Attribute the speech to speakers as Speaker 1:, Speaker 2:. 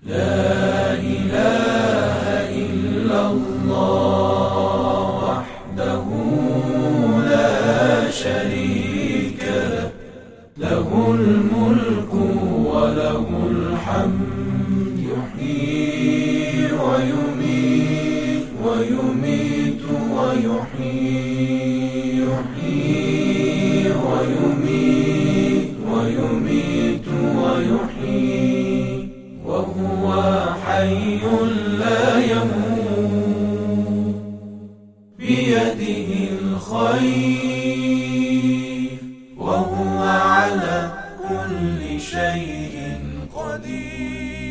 Speaker 1: لا إله إلا الله وحده لا شريك له، له الملك وله الحمد، يحيي ويميت ويميت ويحيي، يحيي ويميت ويميت ويحيي، وهو حي لا يموت، بيده الخير، وهو على كل شيء قدير.